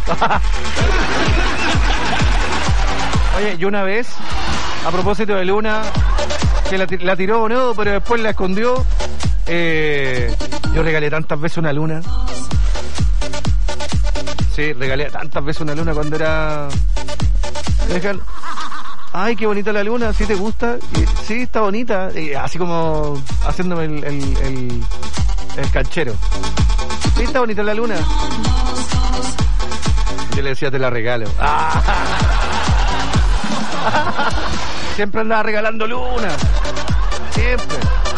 Oye, yo una vez, a propósito de Luna, que la, la tiró o no, pero después la escondió, eh, yo regalé tantas veces una luna. Sí, regalé tantas veces una luna cuando era... Dejan... Ay, qué bonita la luna, ¿sí te gusta? Y, sí, está bonita. Y así como haciéndome el, el, el, el canchero. Sí, está bonita la luna. Yo le decía, te la regalo. ¡Ah! Siempre andaba regalando luna. Siempre.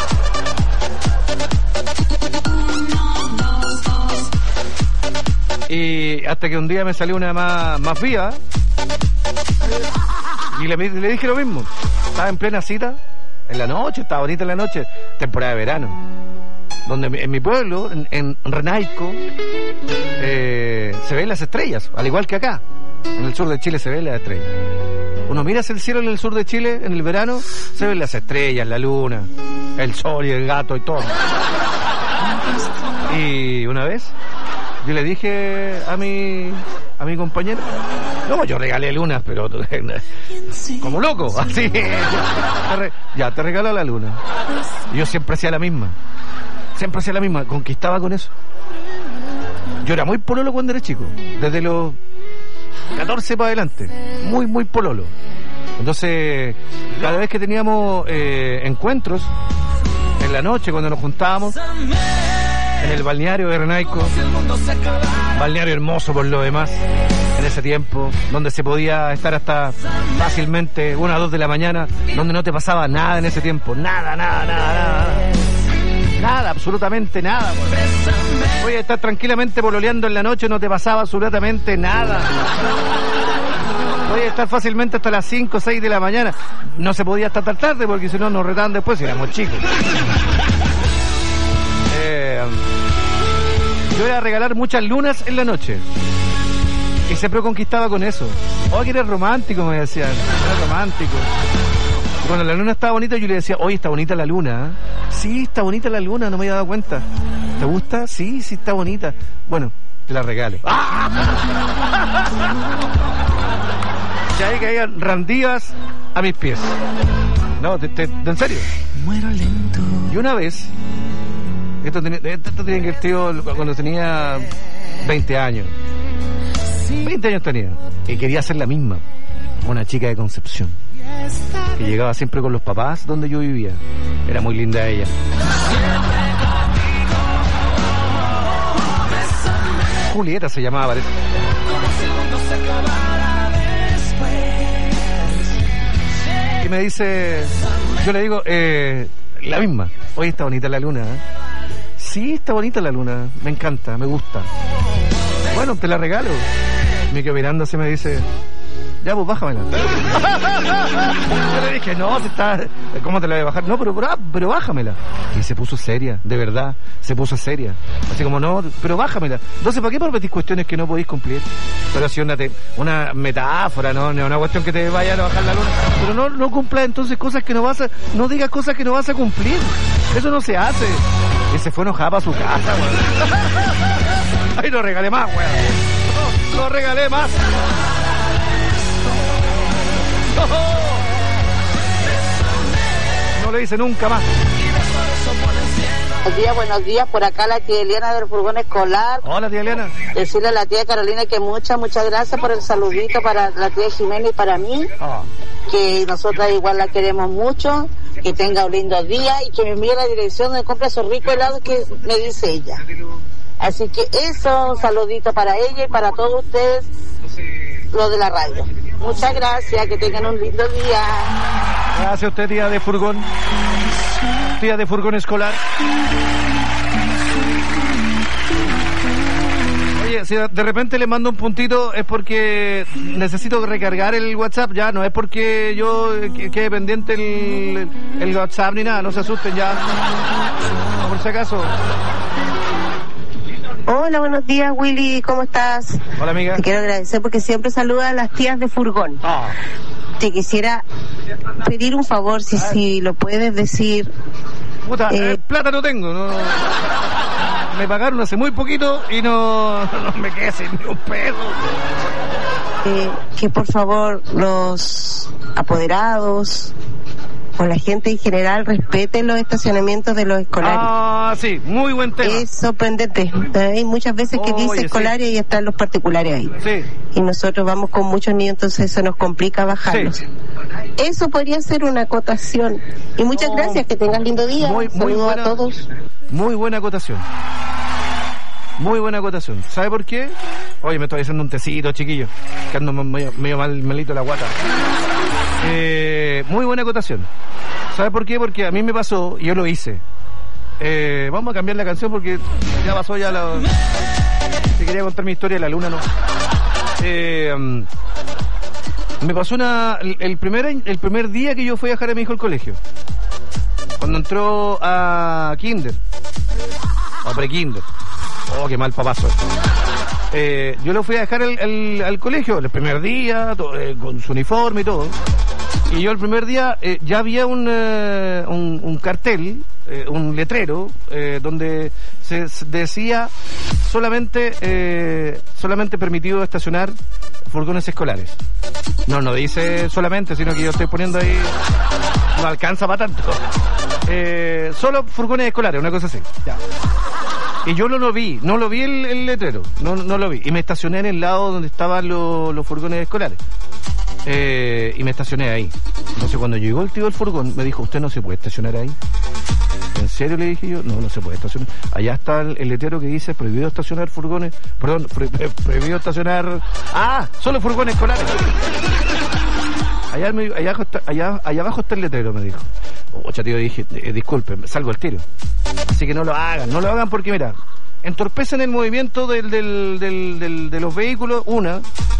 Y hasta que un día me salió una más, más viva. Y le, le dije lo mismo. Estaba en plena cita, en la noche, estaba bonita en la noche, temporada de verano. Donde en mi pueblo, en, en Renaico, eh, se ven las estrellas, al igual que acá. En el sur de Chile se ven las estrellas. Uno mira hacia el cielo en el sur de Chile, en el verano, se ven las estrellas, la luna, el sol y el gato y todo. Y una vez, yo le dije a mi a mi compañero, no, yo regalé lunas, pero como loco, así. Ya, te regalo la luna. Y yo siempre hacía la misma. Siempre hacía la misma, conquistaba con eso. Yo era muy pololo cuando era chico, desde los catorce para adelante, muy, muy pololo. Entonces, cada vez que teníamos eh, encuentros, en la noche, cuando nos juntábamos, en el balneario de Renaico, balneario hermoso por lo demás, en ese tiempo, donde se podía estar hasta fácilmente una o dos de la mañana, donde no te pasaba nada en ese tiempo, nada, nada, nada, nada. Nada, absolutamente nada. Voy a estar tranquilamente pololeando en la noche, no te pasaba absolutamente nada. Voy a estar fácilmente hasta las cinco o seis de la mañana. No se podía estar tan tarde porque si no nos retaban después y éramos chicos. Eh, yo iba a regalar muchas lunas en la noche. Y siempre conquistaba con eso. Oh, que eres romántico, me decían. Eres romántico. Y cuando la luna estaba bonita, yo le decía, oye, está bonita la luna. ¿Eh? Sí, está bonita la luna, no me había dado cuenta. ¿Te gusta? Sí, sí, está bonita. Bueno, te la regalo. ¡Ah! Ya ahí caían randías a mis pies. No, te, te, en serio. Muero lento. Y una vez, esto, tenía, esto tenía que el tío cuando tenía veinte años. veinte años tenía. Y quería hacer la misma. Una chica de Concepción. Que llegaba siempre con los papás donde yo vivía. Era muy linda ella. Julieta se llamaba, parece. Y me dice, yo le digo, eh, la misma. Hoy está bonita la luna, ¿eh? Sí, está bonita la luna. Me encanta, me gusta. Bueno, te la regalo. Me quedo mirando así, me dice, ya, pues bájamela. Yo le dije, no, se está... ¿Cómo te la voy a bajar? No, pero, pero, pero bájamela. Y se puso seria, de verdad, se puso seria. Así como, no, pero bájamela. Entonces, ¿para qué prometís cuestiones que no podéis cumplir? Pero si una, te, una metáfora, ¿no? Una cuestión que te vaya a bajar la luna. Pero no, no cumplas entonces cosas que no vas a... No digas cosas que no vas a cumplir. Eso no se hace. Y se fue enojada para su casa, güey. Ay, no regalé más, güey. No, no regalé más. No le hice nunca más. Buenos días, buenos días. Por acá la tía Eliana del furgón escolar. Hola, tía Eliana. Decirle a la tía Carolina que muchas, muchas gracias por el saludito para la tía Jimena y para mí. Oh. Que nosotras igual la queremos mucho. Que tenga un lindo día y que me envíe la dirección donde compra esos ricos helados que me dice ella. Así que eso, un saludito para ella y para todos ustedes, los de la radio. Muchas gracias, que tengan un lindo día. Gracias a usted, tía de furgón. Tía de furgón escolar. Oye, si de repente le mando un puntito es porque necesito recargar el WhatsApp, ya, no es porque yo quede pendiente el, el WhatsApp ni nada, no se asusten ya. Por si acaso. Hola, buenos días, Willy, ¿cómo estás? Hola, amiga. Te quiero agradecer porque siempre saludas a las tías de furgón. Oh. Te quisiera pedir un favor, si, si lo puedes decir. Puta, eh, eh, plata no tengo, no. Me pagaron hace muy poquito y no, no me quedé sin ni un peso. Eh, que por favor los apoderados o la gente en general respeten los estacionamientos de los escolares. Ah, sí, muy buen tema. Es sorprendente. Hay muchas veces que dice escolares, sí, y están los particulares ahí. Sí. Y nosotros vamos con muchos niños, entonces eso nos complica bajarlos. Sí. Eso podría ser una acotación. Y muchas oh, gracias, que tengas lindo día. Muy, muy Saludos buena, a todos. Muy buena acotación. Muy buena acotación. ¿Sabe por qué? Oye, me estoy haciendo un tecito, chiquillo, que ando medio, medio mal, malito la guata. Eh, muy buena acotación. ¿Sabe por qué? Porque a mí me pasó, y yo lo hice. Eh, vamos a cambiar la canción porque ya pasó ya la... Te quería contar mi historia de la luna, ¿no? Eh, me pasó una... El primer, el primer día que yo fui a dejar a mi hijo al colegio. Cuando entró a kinder. O pre-kinder. Oh, qué mal papazo. Eh, yo lo fui a dejar al, al, al colegio el primer día, todo, eh, con su uniforme y todo. Y yo el primer día eh, ya había un, eh, un, un cartel, eh, un letrero, eh, donde se, se decía solamente eh, solamente permitido estacionar furgones escolares. No, no dice solamente, sino que yo estoy poniendo ahí, no alcanza para tanto. Eh, solo furgones escolares, una cosa así. Ya. Y yo no lo vi, no lo vi el, el letrero, no, no lo vi. Y me estacioné en el lado donde estaban los, los furgones escolares. Eh, y me estacioné ahí. Entonces cuando llegó el tío del furgón, me dijo, usted no se puede estacionar ahí. ¿En serio? Le dije yo, no, no se puede estacionar. Allá está el, el letrero que dice, prohibido estacionar furgones, perdón, pro, pro, prohibido estacionar... Ah, solo furgones escolares. Allá, allá, allá, allá abajo está el letrero, me dijo. Ocha, tío, dije, eh, disculpe, salgo al tiro. Así que no lo hagan, no lo hagan porque, mira, entorpecen el movimiento del, del, del, del, de los vehículos, una,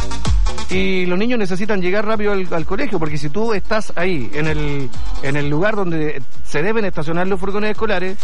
y los niños necesitan llegar rápido al, al colegio, porque si tú estás ahí, en el, en el lugar donde se deben estacionar los furgones escolares,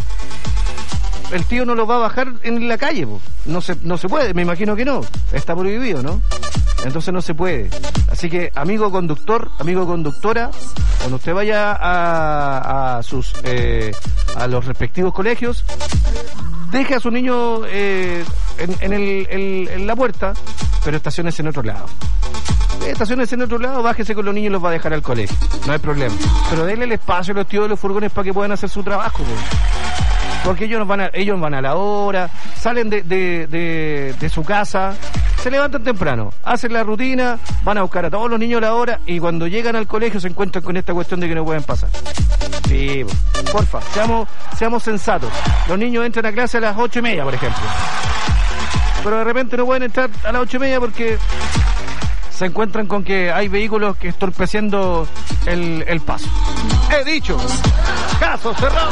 el tío no los va a bajar en la calle, po. No se, no se puede, me imagino que no, está prohibido, ¿no? Entonces no se puede. Así que, amigo conductor, amigo conductora, cuando usted vaya a, a sus eh, a los respectivos colegios, deje a su niño eh, en, en, el, el, en la puerta, pero estaciones en otro lado. estaciones en otro lado, bájese con los niños y los va a dejar al colegio. No hay problema. Pero denle el espacio a los tíos de los furgones para que puedan hacer su trabajo, pues. Porque ellos van a, ellos van a la hora, salen de, de, de, de su casa, se levantan temprano, hacen la rutina, van a buscar a todos los niños a la hora y cuando llegan al colegio se encuentran con esta cuestión de que no pueden pasar. Sí, porfa, seamos, seamos sensatos. Los niños entran a clase a las ocho y media, por ejemplo. Pero de repente no pueden entrar a las ocho y media porque se encuentran con que hay vehículos que estorpeciendo el, el paso. He dicho, caso cerrado.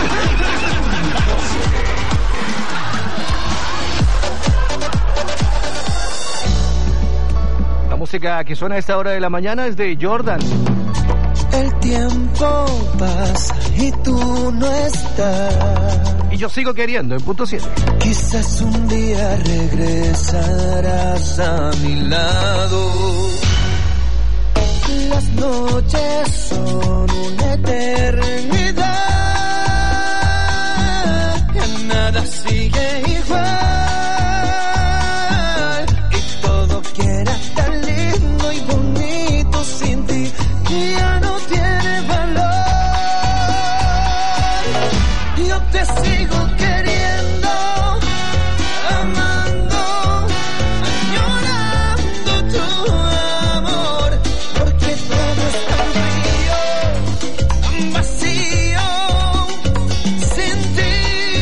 La música que suena a esta hora de la mañana es de Jordan. El tiempo pasa y tú no estás. Y yo sigo queriendo en punto siete. Quizás un día regresarás a mi lado. Las noches son una eternidad. Ya nada sigue igual. Y todo que era tan lindo y bonito sin ti ya no tiene valor. Yo te sigo queriendo, amando, añorando tu amor, porque todo es tan frío, tan vacío, sin ti.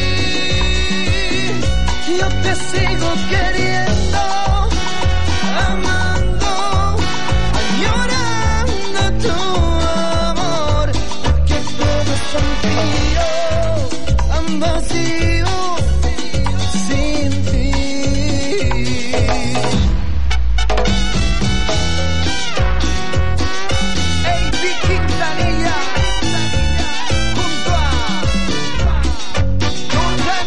Yo te sigo queriendo, amando, añorando tu amor, porque todo es tan frío, tan vacío, sin ti. Hey, Vic Quintanilla, junto a Jordan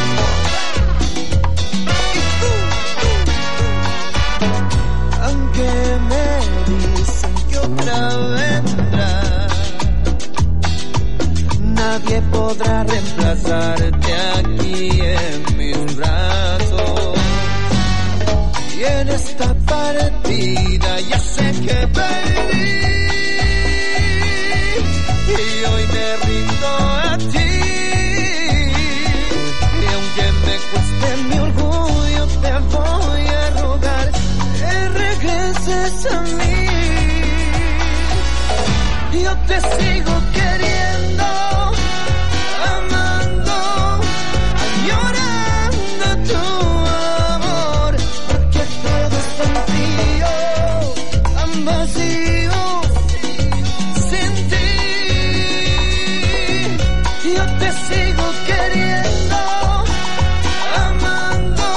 y tú. Aunque me dicen que otra vendrá, nadie podrá reemplazarte aquí en mis brazos. Y en esta partida ya sé que perdí. Y hoy me rindo a ti. Y aunque me cueste mi orgullo, te voy a rogar que regreses a mí. Yo te sigo queriendo, amando, añorando tu amor, porque todo es tan frío, tan vacío, sin ti. Yo te sigo queriendo, amando,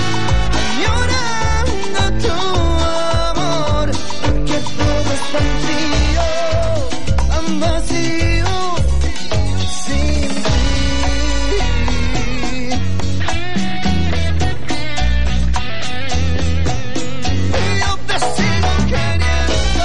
añorando tu amor, porque todo es tan frío, tan vacío, sin ti. Yo te sigo queriendo.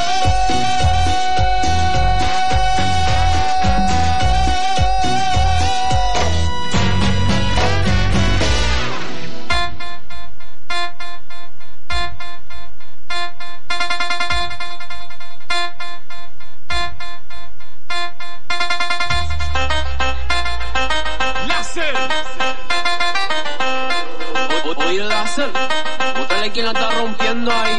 Láser. O- Oye, Láser, búscale quién la está rompiendo ahí.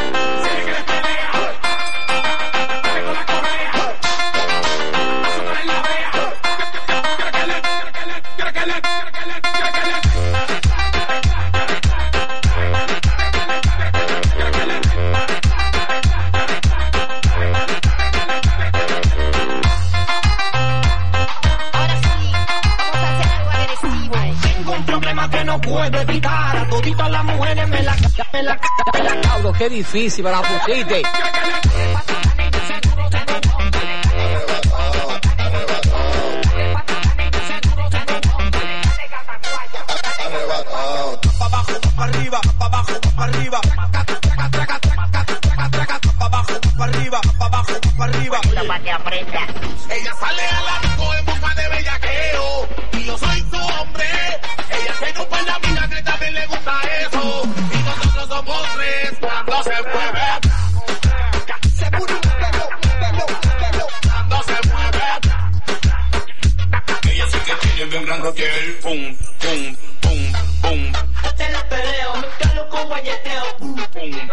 Tengo un problema que no puedo evitar. A toditas las mujeres me la me la me la Cabro, qué difícil, me la pusiste. pa' abajo, pa' arriba, pa' abajo, pa' arriba. Pa' abajo, pa' arriba, pa' abajo, pa' arriba. Ella sale a la disco en busca de bellaqueo y yo soy su hombre. Ella tiene un par de amigas que también le gusta eso y nosotros somos tres cuando se mueve.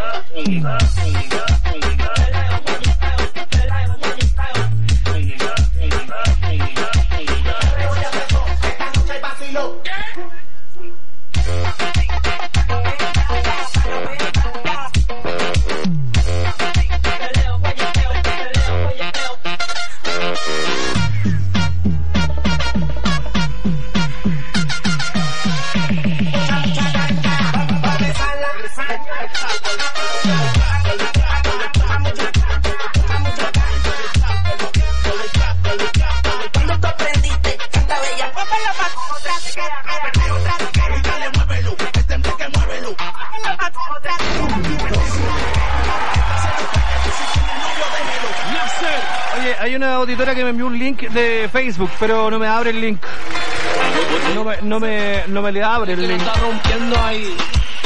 Hay una auditora que me envió un link de Facebook, pero no me abre el link. No me, no me, no me le abre el link. Está rompiendo ahí.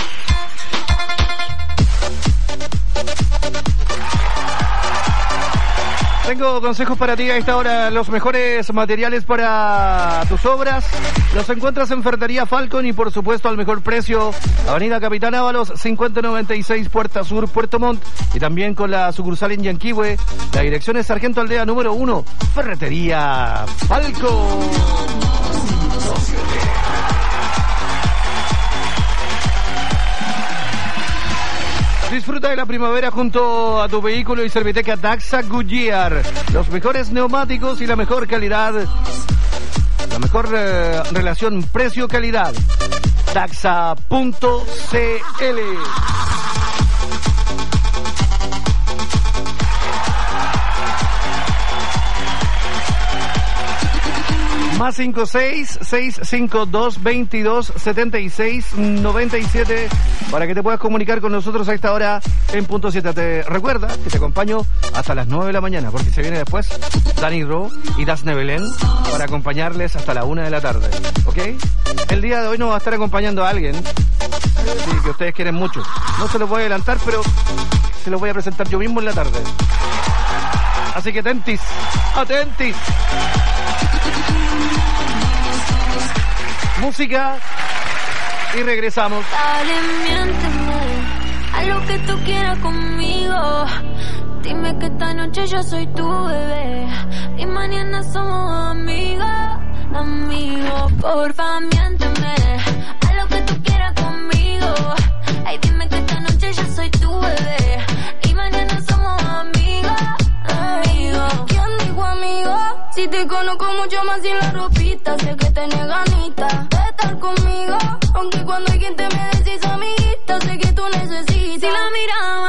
Tengo consejos para ti a esta hora. Los mejores materiales para tus obras los encuentras en Ferretería Falcon y por supuesto al mejor precio. Avenida Capitán Ábalos, cincuenta noventa y seis, Puerta Sur, Puerto Montt. Y también con la sucursal en Yanquihue. La dirección es Sargento Aldea número uno, Ferretería Falcon. Disfruta de la primavera junto a tu vehículo y Serviteca Daxa Goodyear. Los mejores neumáticos y la mejor calidad. La mejor eh, relación precio-calidad. Daxa punto c l. Más cinco seis, seis cinco dos, veintidós, setenta y seis, noventa y siete para que te puedas comunicar con nosotros a esta hora en punto siete. Te recuerda que te acompaño hasta las nueve de la mañana porque se viene después Dani Ro y Dasne Belén para acompañarles hasta la una de la tarde, ¿ok? El día de hoy nos va a estar acompañando a alguien sí, que ustedes quieren mucho. No se los voy a adelantar, pero se los voy a presentar yo mismo en la tarde. Así que atentis, atentis. Música y regresamos. Dale, miénteme a lo que tú quieras conmigo. Dime que esta noche yo soy tu bebé y mañana somos amigos, amigos. Porfa, miénteme a lo que tú quieras conmigo. Ay, dime que esta noche yo soy tu bebé y mañana somos amigos, amigos. ¿Quién dijo amigo? Si te conozco mucho más sin la ropita, sé que tenés ganitas de estar conmigo. Aunque cuando hay quien te me decís amiguita, sé que tú necesitas. Si la miraba